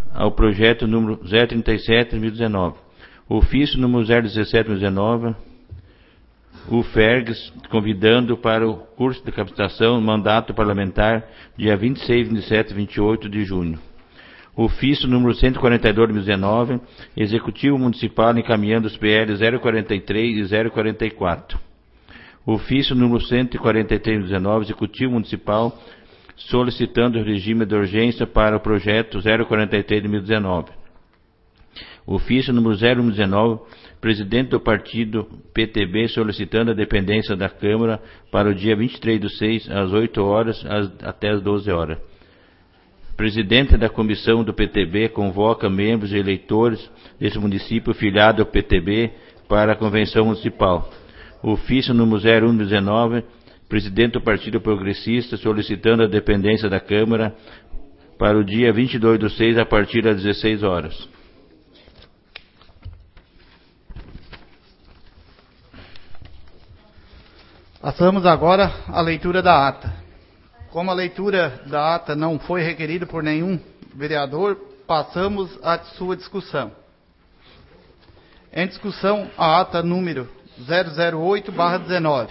ao projeto número 037/2019. Ofício número 017/2019, o FERGS, convidando para o curso de capacitação mandato parlamentar dia 26, 27 e 28 de junho. Ofício número 142/2019, Executivo Municipal encaminhando os PL 043 e 044. Ofício número 143/2019, Executivo Municipal solicitando o regime de urgência para o projeto 043/2019. Ofício número 019, Presidente do Partido PTB solicitando a dependência da Câmara para o dia 23/6, às 8 horas até às 12 horas. Presidente da Comissão do PTB convoca membros e eleitores desse município filiado ao PTB para a Convenção Municipal. Ofício número 01/19, Presidente do Partido Progressista solicitando a dependência da Câmara para o dia 22/6, a partir das 16 horas. Passamos agora à leitura da ata. Como a leitura da ata não foi requerida por nenhum vereador, passamos à sua discussão. Em discussão, a ata número 008/19.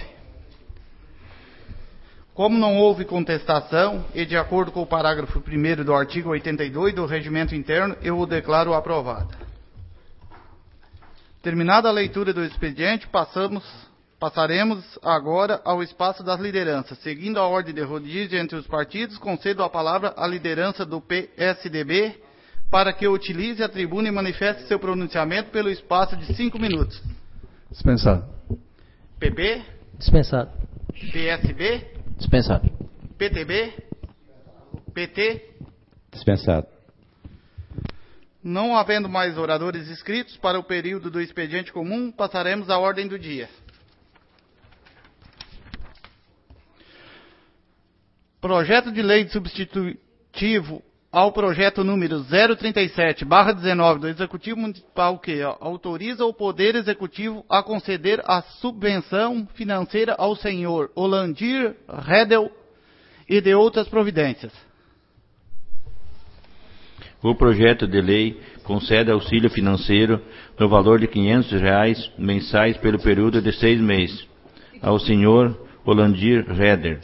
Como não houve contestação e de acordo com o parágrafo 1º do artigo 82 do Regimento Interno, eu o declaro aprovada. Terminada a leitura do expediente, passaremos agora ao espaço das lideranças. Seguindo a ordem de rodízio entre os partidos, concedo a palavra à liderança do PSDB para que utilize a tribuna e manifeste seu pronunciamento pelo espaço de 5 minutos. Dispensado. PP? Dispensado. PSB? Dispensado. PTB? PT? Dispensado. Não havendo mais oradores inscritos para o período do expediente comum, passaremos à ordem do dia. Projeto de lei de substitutivo ao projeto número 037/19 do Executivo Municipal que autoriza o Poder Executivo a conceder a subvenção financeira ao senhor Olandir Redel e de outras providências. O projeto de lei concede auxílio financeiro no valor de R$500 mensais pelo período de 6 meses ao senhor Olandir Reder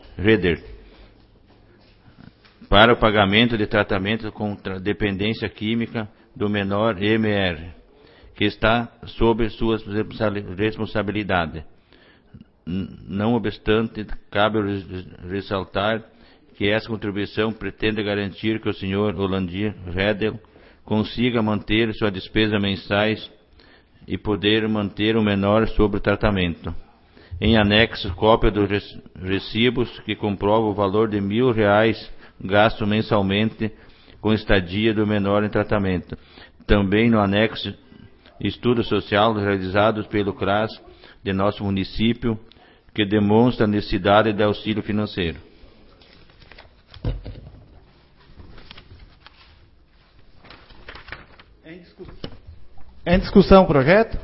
para o pagamento de tratamento contra dependência química do menor MR, que está sob sua responsabilidade. Não obstante, cabe ressaltar que essa contribuição pretende garantir que o senhor Olandir Redel consiga manter sua despesa mensais e poder manter o menor sob o tratamento. Em anexo, cópia dos recibos que comprovam o valor de R$1.000 gasto mensalmente com estadia do menor em tratamento. Também no anexo, estudo social realizados pelo CRAS de nosso município, que demonstra a necessidade de auxílio financeiro. Em discussão o projeto?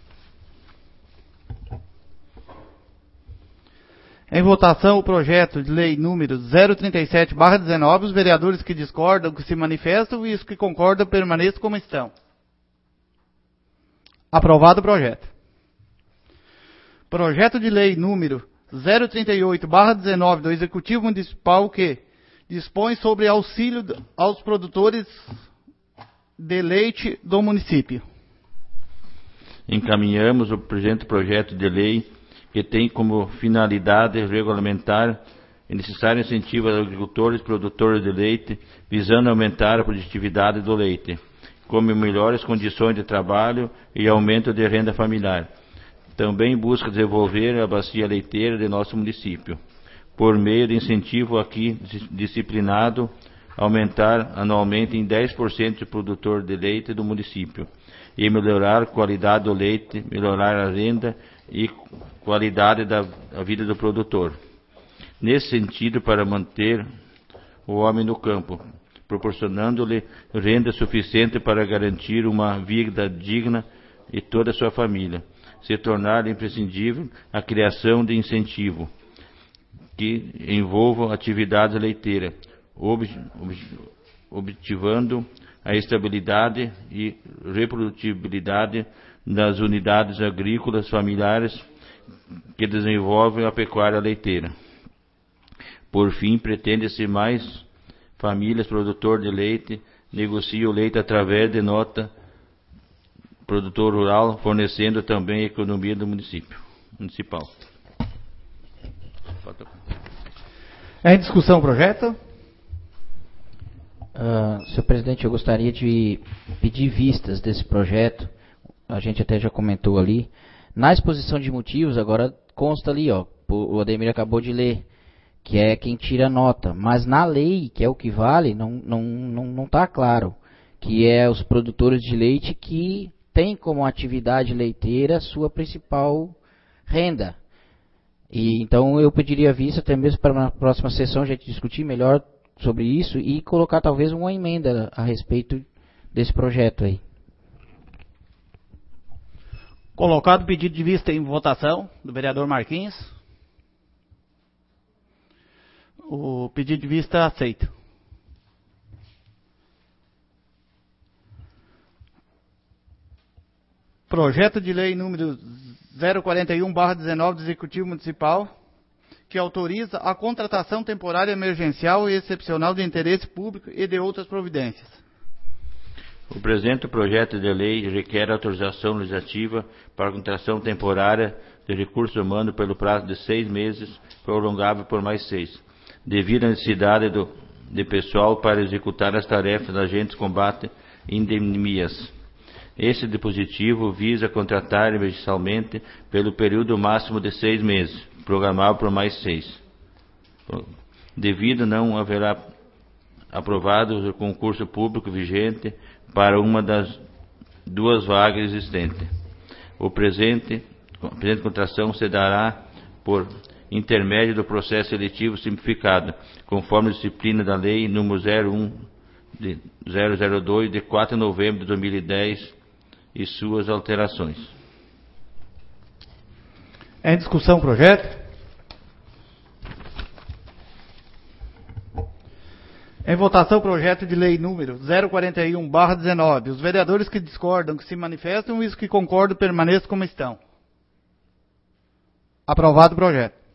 Em votação, o projeto de lei número 037/19, os vereadores que discordam, que se manifestam e os que concordam permaneçam como estão. Aprovado o projeto. Projeto de lei número 038/19 do Executivo Municipal que dispõe sobre auxílio aos produtores de leite do município. Encaminhamos o presente projeto de lei que tem como finalidade regulamentar e necessário incentivo aos agricultores e produtores de leite, visando aumentar a produtividade do leite, como melhores condições de trabalho e aumento de renda familiar. Também busca desenvolver a bacia leiteira de nosso município, por meio de incentivo aqui disciplinado, aumentar anualmente em 10% o produtor de leite do município, e melhorar a qualidade do leite, melhorar a renda e qualidade da vida do produtor. Nesse sentido, para manter o homem no campo, proporcionando-lhe renda suficiente para garantir uma vida digna e toda a sua família, se tornar imprescindível a criação de incentivo que envolvam atividades leiteiras, objetivando a estabilidade e reprodutibilidade das unidades agrícolas familiares que desenvolvem a pecuária leiteira. Por fim, pretende-se mais famílias produtoras de leite negociam o leite através de nota produtor rural, fornecendo também a economia do municipal. Em discussão o projeto? Senhor presidente, eu gostaria de pedir vistas desse projeto. A gente até já comentou ali. Na exposição de motivos, agora consta ali, ó, o Ademir acabou de ler, que é quem tira nota. Mas na lei, que é o que vale, não está claro. Que é os produtores de leite que têm como atividade leiteira sua principal renda. E então eu pediria vista até mesmo para na próxima sessão a gente discutir melhor sobre isso e colocar talvez uma emenda a respeito desse projeto aí. Colocado o pedido de vista em votação do vereador Marquinhos. O pedido de vista é aceito. Projeto de lei número 041/19 do Executivo Municipal, que autoriza a contratação temporária emergencial e excepcional de interesse público e de outras providências. O presente projeto de lei requer autorização legislativa para a contratação temporária de recurso humano pelo prazo de 6 meses, prolongável por mais 6, devido à necessidade de pessoal para executar as tarefas da agentes de combate e endemias. Esse dispositivo visa contratar emergencialmente pelo período máximo de 6 meses, programável por mais 6. Devido não haverá aprovado o concurso público vigente para uma das 2 vagas existentes. A presente contratação se dará por intermédio do processo seletivo simplificado, conforme a disciplina da Lei nº 002, de 4 de novembro de 2010, e suas alterações. Em discussão o projeto? Em votação o projeto de lei número 041/19. Os vereadores que discordam, que se manifestam, e os que concordam, permaneçam como estão. Aprovado o projeto.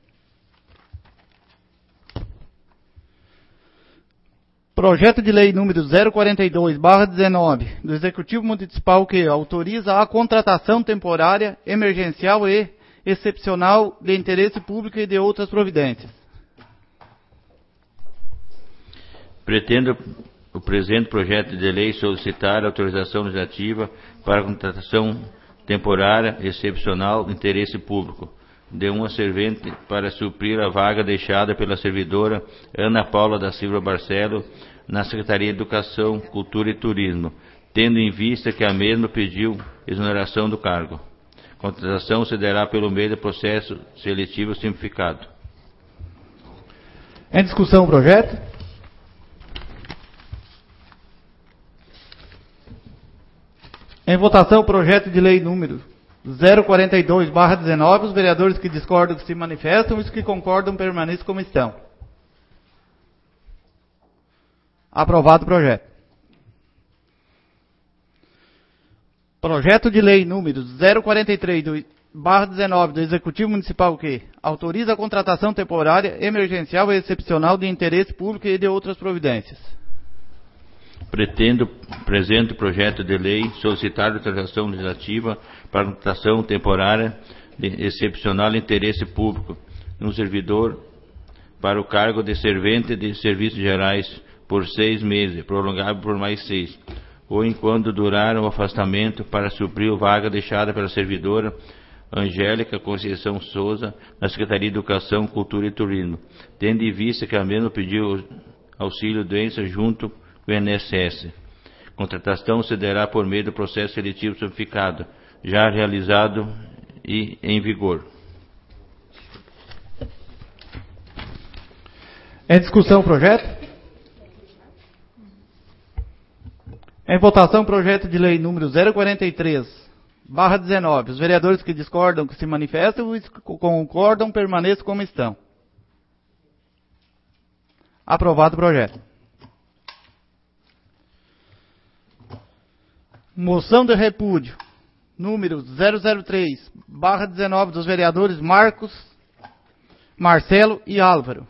Projeto de lei número 042/19 do Executivo Municipal, que autoriza a contratação temporária, emergencial e excepcional de interesse público e de outras providências. Pretendo o presente projeto de lei solicitar autorização legislativa para a contratação temporária, excepcional de interesse público de uma servente para suprir a vaga deixada pela servidora Ana Paula da Silva Barcelo na Secretaria de Educação, Cultura e Turismo, tendo em vista que a mesma pediu exoneração do cargo. A contratação se dará pelo meio do processo seletivo simplificado. Em discussão o projeto? Em votação o projeto de lei número 042/19, os vereadores que discordam, que se manifestam, e os que concordam, permaneçam como estão. Aprovado o projeto. Projeto de lei número 043/19 do Executivo Municipal, que autoriza a contratação temporária, emergencial e excepcional de interesse público e de outras providências. Pretendo, presente projeto de lei, solicitar autorização legislativa para a contratação temporária de excepcional interesse público no servidor para o cargo de servente de serviços gerais por 6 meses, prolongável por mais 6, ou enquanto durar o afastamento para suprir a vaga deixada pela servidora Angélica Conceição Souza na Secretaria de Educação, Cultura e Turismo, tendo em vista que a mesma pediu auxílio doença junto o INSS. Contratação se dará por meio do processo seletivo simplificado, já realizado e em vigor. Em discussão o projeto? Em votação o projeto de lei número 043/19. Os vereadores que discordam, que se manifestam, e os que concordam, permaneçam como estão. Aprovado o projeto. Moção de repúdio, número 003/19 dos vereadores Marcos, Marcelo e Álvaro.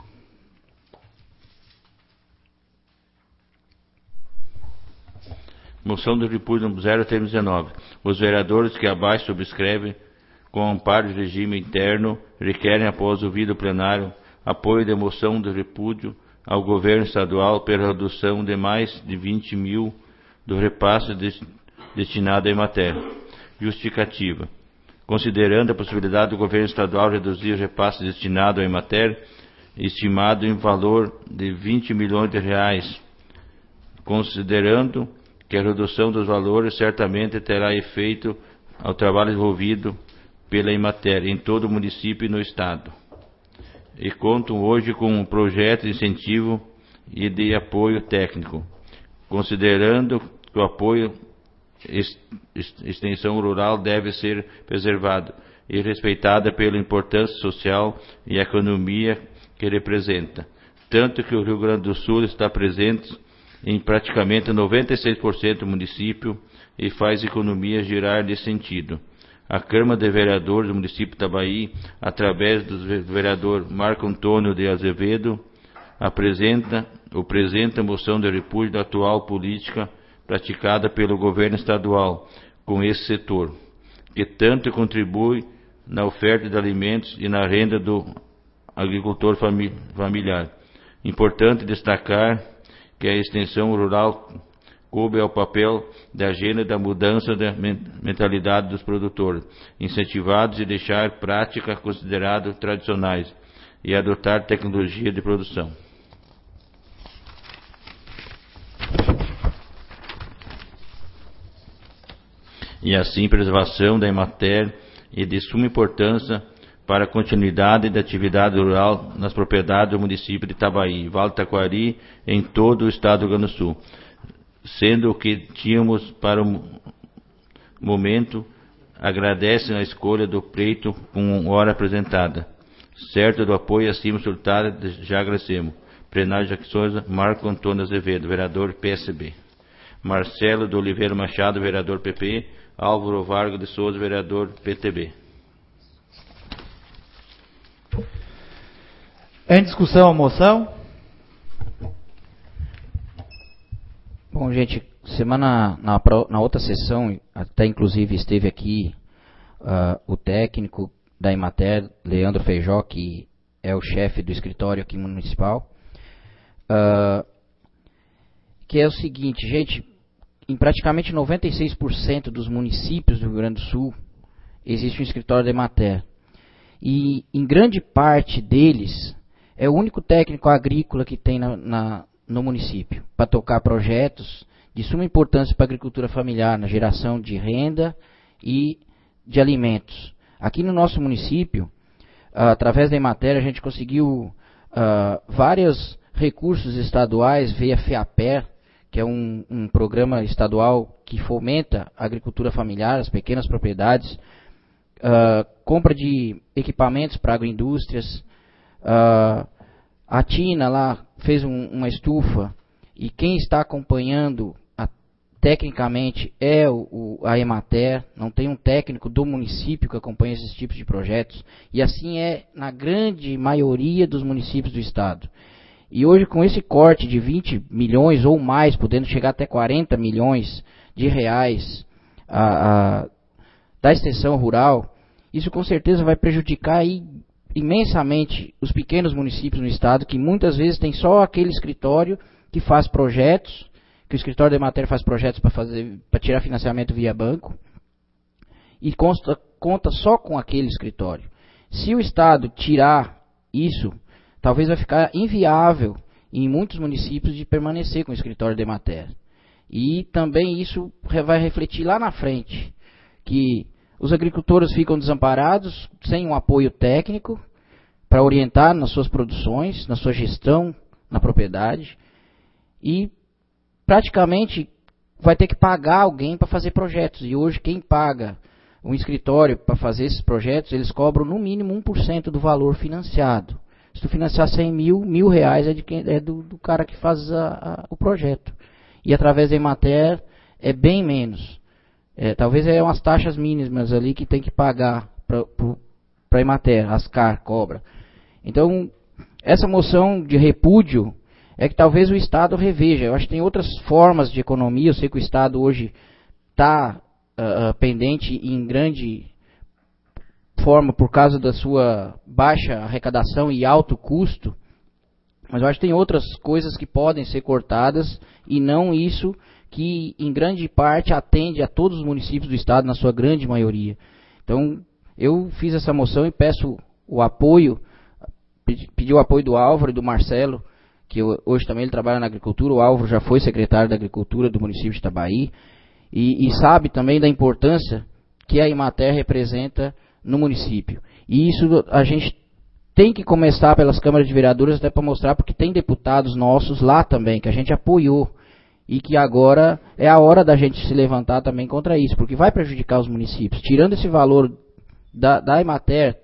Moção de repúdio 019. Os vereadores que abaixo subscrevem, com amparo de regime interno, requerem, após ouvido plenário, apoio de moção de repúdio ao governo estadual pela redução de mais de 20 mil do repasse destinado à Emater. Justificativa. Considerando a possibilidade do governo estadual reduzir o repasse destinado à Emater, estimado em valor de 20 milhões de reais, considerando que a redução dos valores certamente terá efeito ao trabalho desenvolvido pela Emater em todo o município e no Estado. E contam hoje com um projeto de incentivo e de apoio técnico, considerando que o apoio extensão rural deve ser preservado e respeitada pela importância social e economia que representa, tanto que o Rio Grande do Sul está presente em praticamente 96% do município e faz economia girar nesse sentido. A Câmara de Vereadores do município de Itabaí, através do vereador Marco Antônio de Azevedo, apresenta moção de repúdio da atual política praticada pelo governo estadual com esse setor, que tanto contribui na oferta de alimentos e na renda do agricultor familiar. Importante destacar que a extensão rural coube ao papel da agenda da mudança da mentalidade dos produtores, incentivados e deixar práticas consideradas tradicionais e adotar tecnologia de produção. E assim preservação da Emater e de suma importância para a continuidade da atividade rural nas propriedades do município de Itabaí, Vale do Taquari, em todo o estado do Rio Grande do Sul, sendo o que tínhamos para o momento, agradece a escolha do pleito com hora apresentada. Certo do apoio acima solicitado, já agradecemos. Plenário de Souza, Marco Antônio Azevedo, vereador PSB. Marcelo de Oliveira Machado, vereador PP. Álvaro Vargas de Souza, vereador PTB. Em discussão a moção? Bom, gente, na outra sessão, até inclusive esteve aqui o técnico da Emater, Leandro Feijó, que é o chefe do escritório aqui municipal, que é o seguinte, gente, em praticamente 96% dos municípios do Rio Grande do Sul existe um escritório da Emater. E em grande parte deles é o único técnico agrícola que tem no município para tocar projetos de suma importância para a agricultura familiar, na geração de renda e de alimentos. Aqui no nosso município, através da Emater, a gente conseguiu vários recursos estaduais via FEAPER, que é um programa estadual que fomenta a agricultura familiar, as pequenas propriedades, compra de equipamentos para agroindústrias. A Tina lá fez uma estufa, e quem está acompanhando tecnicamente é a Emater. Não tem um técnico do município que acompanha esses tipos de projetos, e assim é na grande maioria dos municípios do estado. E hoje, com esse corte de 20 milhões ou mais, podendo chegar até 40 milhões de reais da extensão rural, isso com certeza vai prejudicar imensamente os pequenos municípios no estado, que muitas vezes tem só aquele escritório que faz projetos, que o escritório da Emater faz projetos para tirar financiamento via banco, e conta só com aquele escritório. Se o estado tirar isso, talvez vai ficar inviável em muitos municípios de permanecer com o escritório da Emater. E também isso vai refletir lá na frente, que os agricultores ficam desamparados, sem um apoio técnico para orientar nas suas produções, na sua gestão na propriedade, e praticamente vai ter que pagar alguém para fazer projetos. E hoje quem paga um escritório para fazer esses projetos, eles cobram no mínimo 1% do valor financiado. Se tu financiar 100 mil, R$1.000 é do cara que faz o projeto. E através da Emater é bem menos. Talvez é umas taxas mínimas ali que tem que pagar para a Emater, Ascar cobra. Então, essa moção de repúdio é que talvez o Estado reveja. Eu acho que tem outras formas de economia. Eu sei que o Estado hoje está pendente em grande forma por causa da sua baixa arrecadação e alto custo, mas eu acho que tem outras coisas que podem ser cortadas e não isso que em grande parte atende a todos os municípios do Estado, na sua grande maioria. Então, eu fiz essa moção e peço o apoio, pedi o apoio do Álvaro e do Marcelo, que hoje também ele trabalha na agricultura. O Álvaro já foi secretário da agricultura do município de Itabaí e sabe também da importância que a Emater representa no município. E isso a gente tem que começar pelas câmaras de vereadores até para mostrar, porque tem deputados nossos lá também, que a gente apoiou. E que agora é a hora da gente se levantar também contra isso, porque vai prejudicar os municípios. Tirando esse valor da Emater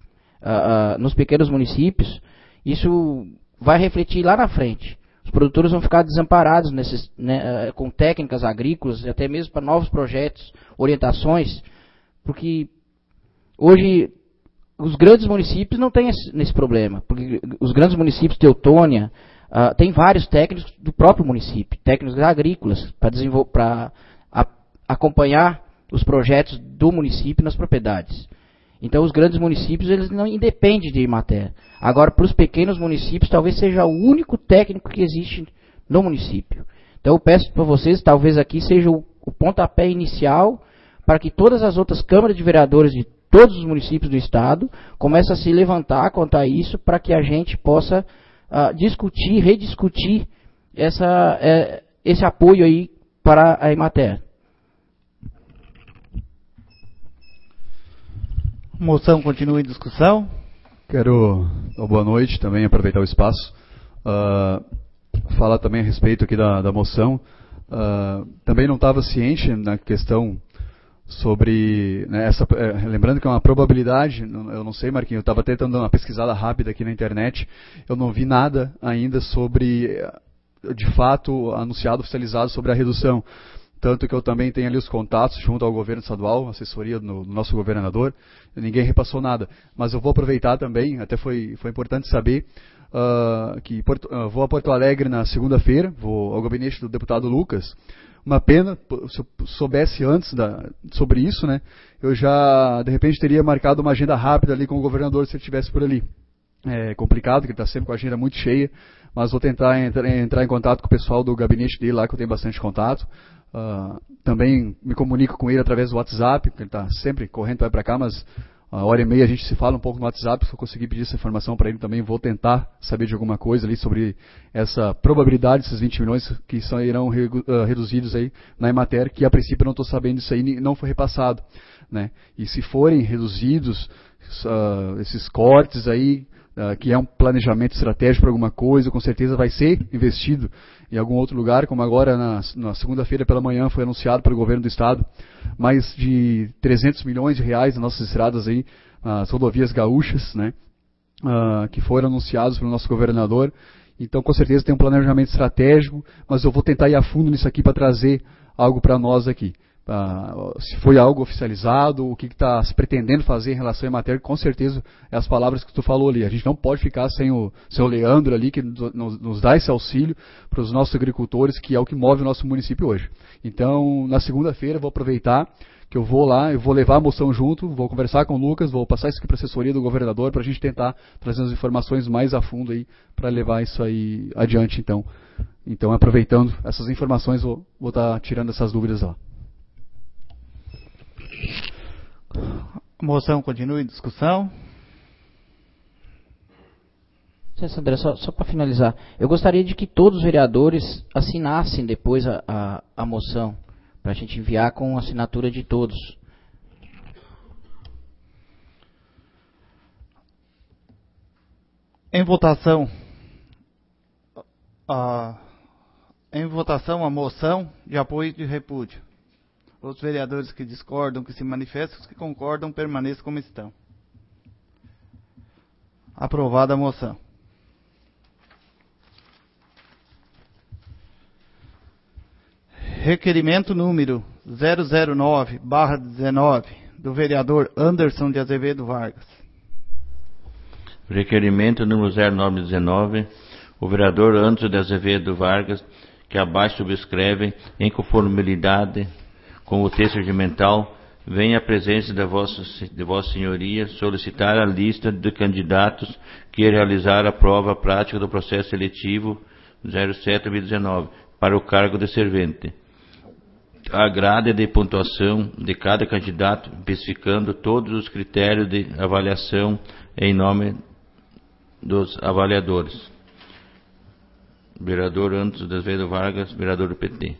nos pequenos municípios, isso vai refletir lá na frente. Os produtores vão ficar desamparados com técnicas agrícolas, até mesmo para novos projetos, orientações, porque hoje os grandes municípios não têm esse problema, porque os grandes municípios, Teutônia, tem vários técnicos do próprio município, técnicos agrícolas, para acompanhar os projetos do município nas propriedades. Então os grandes municípios eles não independem de Emater. Agora, para os pequenos municípios, talvez seja o único técnico que existe no município. Então eu peço para vocês, talvez aqui seja o pontapé inicial para que todas as outras câmaras de vereadores de todos os municípios do estado comecem a se levantar contra isso, para que a gente possa discutir, rediscutir esse apoio aí para a Emater. Moção continua em discussão. Quero dar boa noite também, aproveitar o espaço. Falar também a respeito aqui da moção. Também não estava ciente na questão sobre, né, lembrando que é uma probabilidade, eu não sei, Marquinhos, eu estava até dando uma pesquisada rápida aqui na internet, eu não vi nada ainda sobre, de fato, anunciado, oficializado sobre a redução. Tanto que eu também tenho ali os contatos junto ao governo estadual, assessoria do nosso governador, ninguém repassou nada. Mas eu vou aproveitar também, até foi importante saber, que vou a Porto Alegre na segunda-feira, vou ao gabinete do deputado Lucas. Uma pena, se eu soubesse antes sobre isso, né, eu já, de repente, teria marcado uma agenda rápida ali com o governador se ele estivesse por ali. É complicado, porque ele está sempre com a agenda muito cheia, mas vou tentar entrar em contato com o pessoal do gabinete dele lá, que eu tenho bastante contato. Também me comunico com ele através do WhatsApp, porque ele está sempre correndo para cá, mas uma hora e meia a gente se fala um pouco no WhatsApp. Se eu conseguir pedir essa informação para ele também, vou tentar saber de alguma coisa ali sobre essa probabilidade, esses 20 milhões que irão reduzidos aí na Emater, que a princípio eu não estou sabendo disso aí, não foi repassado, né? E se forem reduzidos esses cortes aí, que é um planejamento estratégico para alguma coisa, com certeza vai ser investido em algum outro lugar, como agora na segunda-feira pela manhã foi anunciado pelo governo do estado, mais de 300 milhões de reais nas nossas estradas aí, as rodovias gaúchas, né, que foram anunciados pelo nosso governador. Então, com certeza tem um planejamento estratégico, mas eu vou tentar ir a fundo nisso aqui para trazer algo para nós aqui. Se foi algo oficializado, o que está se pretendendo fazer em relação à Emater, com certeza é as palavras que tu falou ali. A gente não pode ficar sem o Leandro ali, que nos dá esse auxílio para os nossos agricultores, que é o que move o nosso município hoje. Então, na segunda-feira, vou aproveitar que eu vou lá, eu vou levar a moção junto, vou conversar com o Lucas, vou passar isso aqui para a assessoria do governador, para a gente tentar trazer as informações mais a fundo aí, para levar isso aí adiante, então. Então, aproveitando essas informações, vou estar tirando essas dúvidas lá. A moção continua em discussão. André, só para finalizar, eu gostaria de que todos os vereadores assinassem depois a moção, para a gente enviar com assinatura de todos. Em votação a moção de apoio e de repúdio. Os vereadores que discordam, que se manifestam, os que concordam, permaneçam como estão. Aprovada a moção. requerimento número 009/19, do vereador Anderson de Azevedo Vargas. Requerimento número 0919, o vereador Anderson de Azevedo Vargas, que abaixo subscreve, em conformidade com o texto regimental, vem à presença de Vossa Senhoria solicitar a lista de candidatos que realizaram a prova prática do processo seletivo 07/2019 para o cargo de servente. A grade de pontuação de cada candidato, especificando todos os critérios de avaliação em nome dos avaliadores. Vereador Anderson de Azevedo Vargas, vereador do PT.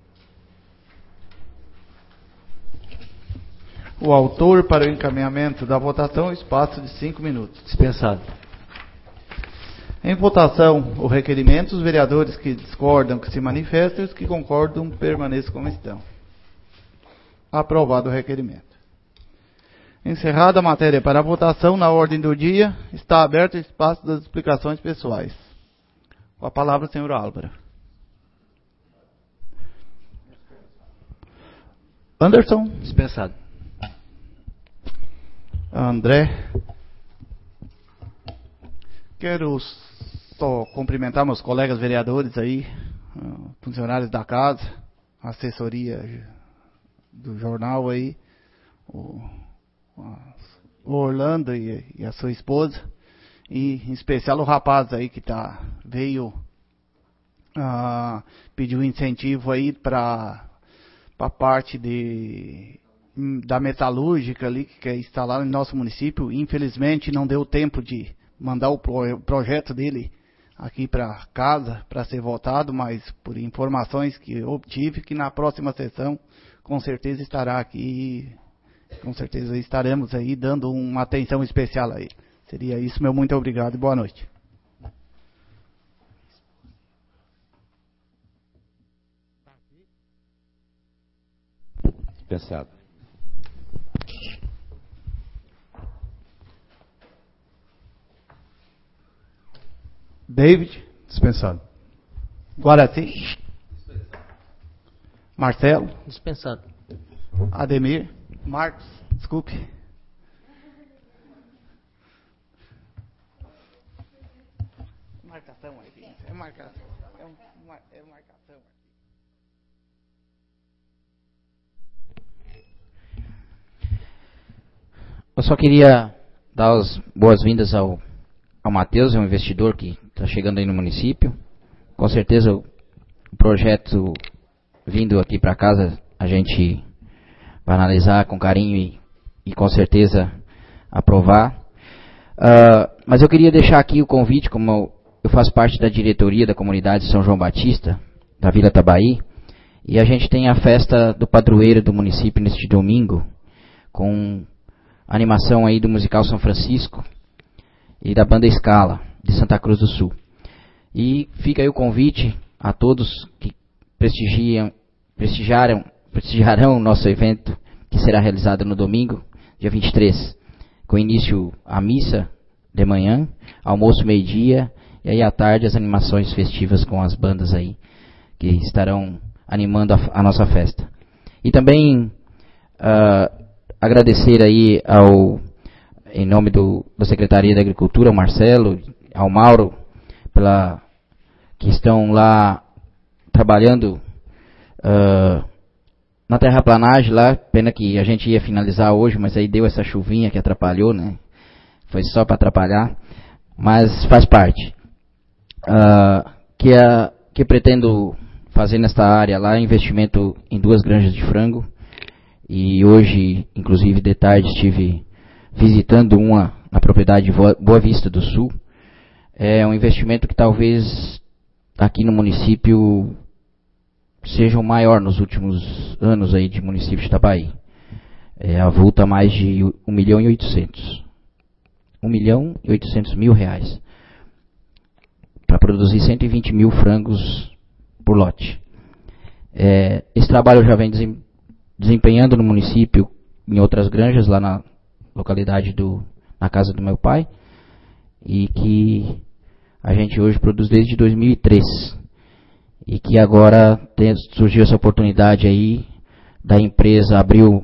O autor para o encaminhamento da votação, espaço de 5 minutos. Dispensado. Em votação, o requerimento, os vereadores que discordam que se manifestem, os que concordam permaneçam como estão. Aprovado o requerimento. Encerrada a matéria para a votação, na ordem do dia, está aberto o espaço das explicações pessoais. Com a palavra, senhor Álvaro. Anderson. Dispensado. André. Quero só cumprimentar meus colegas vereadores aí, funcionários da casa, assessoria do jornal aí, o Orlando e a sua esposa, e em especial o rapaz aí que veio pedir um incentivo aí para a parte da metalúrgica ali que quer instalar no nosso município. Infelizmente não deu tempo de mandar o projeto dele aqui para casa para ser votado, mas por informações que obtive, que na próxima sessão com certeza estará aqui, com certeza estaremos aí dando uma atenção especial a ele. Seria isso, meu muito obrigado e boa noite. Dispensado. David. Dispensado. Guaraci. Marcelo. Dispensado. Ademir. Marcos. Desculpe. Marcação aqui. É marcação. É marcação. Eu só queria dar as boas-vindas ao Matheus, é um investidor que está chegando aí no município. Com certeza o projeto vindo aqui para casa a gente vai analisar com carinho e com certeza aprovar. Mas eu queria deixar aqui o convite, como eu faço parte da diretoria da comunidade São João Batista, da Vila Tabaí, e a gente tem a festa do padroeiro do município neste domingo, com a animação aí do musical São Francisco e da banda Escala, de Santa Cruz do Sul. E fica aí o convite a todos que prestigiarão o nosso evento, que será realizado no domingo, dia 23, com início a missa de manhã, almoço meio-dia, e aí à tarde as animações festivas com as bandas aí, que estarão animando a nossa festa. E também agradecer aí em nome da Secretaria da Agricultura, ao Marcelo, ao Mauro, que estão lá trabalhando na terraplanagem lá. Pena que a gente ia finalizar hoje, mas aí deu essa chuvinha que atrapalhou, né? Foi só para atrapalhar, mas faz parte. Que pretendo fazer nesta área lá, investimento em 2 granjas de frango. E hoje, inclusive de tarde, estive visitando uma na propriedade Boa Vista do Sul. É um investimento que talvez aqui no município seja o maior nos últimos anos aí de município de Itabaí. Avulta mais de 1.800.000. 1.800.000 reais. Para produzir 120.000 frangos por lote. Esse trabalho já vem desempenhando no município em outras granjas, lá na localidade na casa do meu pai, e que a gente hoje produz desde 2003. e que agora surgiu essa oportunidade aí da empresa abriu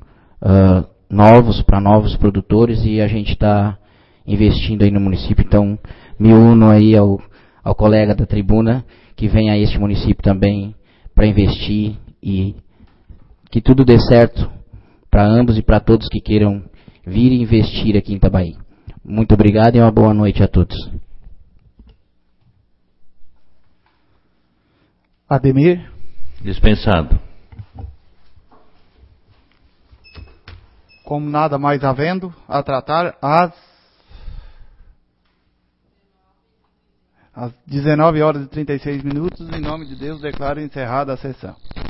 para novos produtores e a gente está investindo aí no município. Então, me uno aí ao colega da tribuna que vem a este município também para investir e que tudo dê certo para ambos e para todos que queiram vir e investir aqui em Itabaí. Muito obrigado e uma boa noite a todos. Ademir. Dispensado. Como nada mais havendo a tratar, às 19 horas e 36 minutos, em nome de Deus, declaro encerrada a sessão.